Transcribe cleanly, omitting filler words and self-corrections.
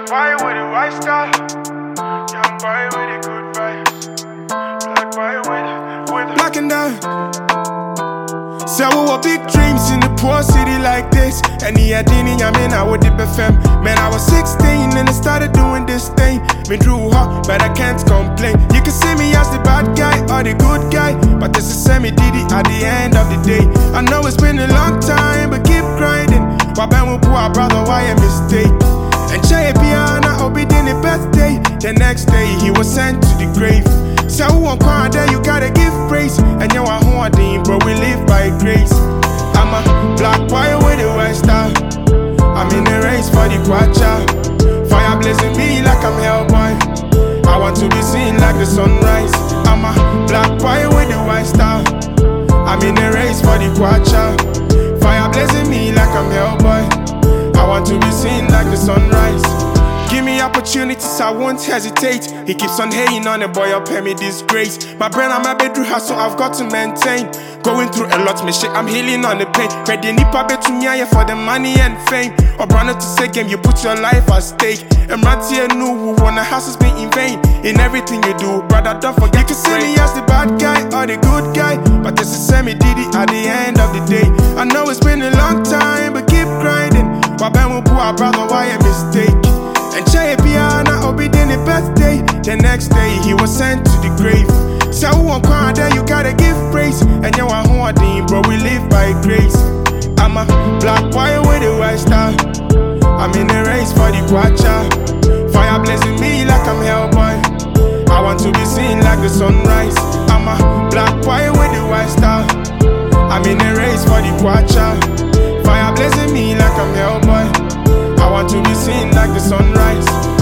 Black boy with a white star, young boy with a good vibes. Black boy with Black and down. So we were big dreams in the poor city like this. And he had in I would dip FM. Man, I was 16 and I started doing this thing. Been through hard, but I can't complain. You can see me as the bad guy or the good guy, but this is semi Diddy at the end of the day. I know it's been a long time, but keep grinding. Why Ben will poor brother, why a mistake? And Che Piana Obidin a birthday. The next day he was sent to the grave. So who won't cry there, you gotta give praise. And you are hoarding, bro, we live by grace. I'm a black boy with a white star. I'm in a race for the quacha. Fire blazing me like I'm Hellboy. I want to be seen like the sunrise. I'm a black boy with a white star. I'm in a race for the quacha. Fire blazing me like I'm Hellboy. I want to be seen like the sunrise. Give me opportunities, I won't hesitate. He keeps on hating on the boy, I'll pay me disgrace. My brain, I'm a bedroom house, so I've got to maintain. Going through a lot, me shit, I'm healing on the pain. Ready nipa bet to me for the money and fame. Or brother to say game, you put your life at stake. And Rantia knew who wanna houses be in vain. In everything you do, brother, don't forget. You can see me as the bad guy or the good guy, but this is semi Diddy at the end of the day. I know it's been a long time, but keep grinding. Why Ben will poor brother, why a mistake? And Che Piana Obidin a birthday. The next day he was sent to the grave. So who won't cry there, you gotta give praise. And you are hoarding, bro, we live by grace. I'm a black boy with a white star. I'm in a race for the quacha. Fire blazing me like I'm Hellboy. I want to be seen like the sunrise. I'm a black boy with a white star. I'm in a race for the quacha. Fire blazing me like I'm Hellboy. I want to be seen like the sunrise.